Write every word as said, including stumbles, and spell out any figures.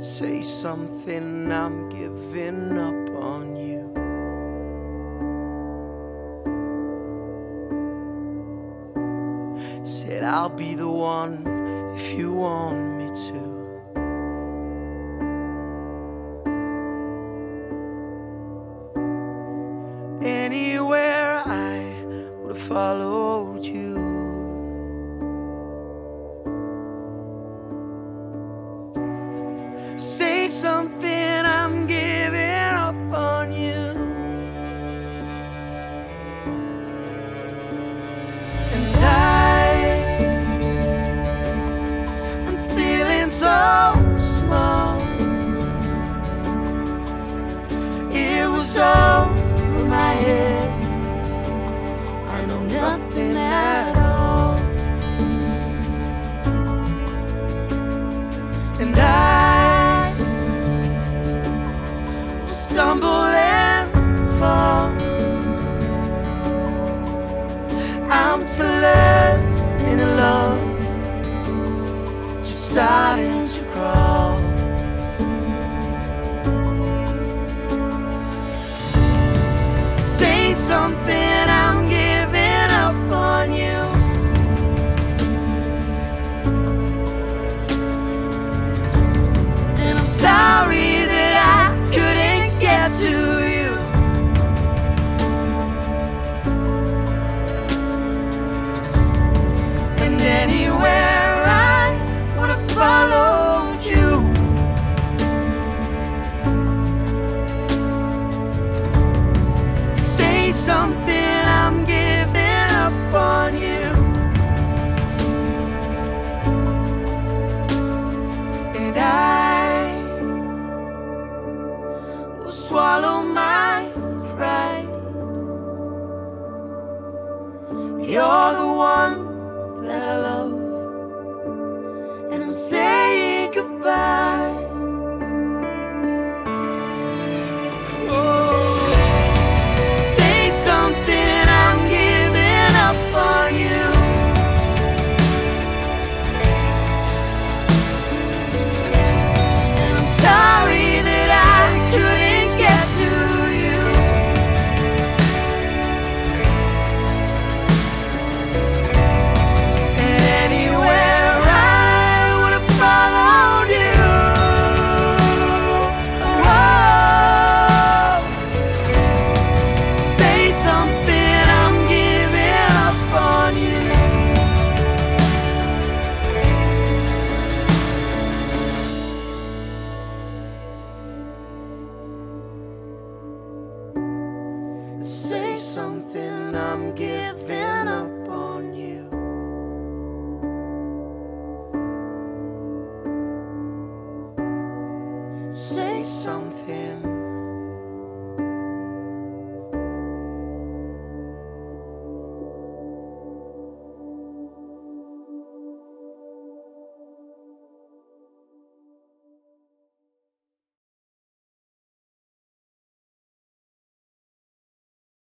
Say something, I'm giving up on you. Said I'll be the one if you want me to. Anywhere I would have followed you. Say something, I'm giving up on you. And I, I'm feeling so small. It was over my head. I know nothing at all. And I stumble and fall. I'm still learning to love, just starting to crawl. Say something, I'm giving up on you. And I'm sorry that I couldn't get to you. And anywhere I would have followed you. Say something, I'm giving up on you. And I will swallow my pride. You're the one that I love, and I'm saying goodbye. Oh, say something, I'm giving up on you. And I'm sorry that I couldn't get to you. And anywhere I would have followed you. Oh, say something, I'm giving up on you. Say something, I'm giving up on you. Say something.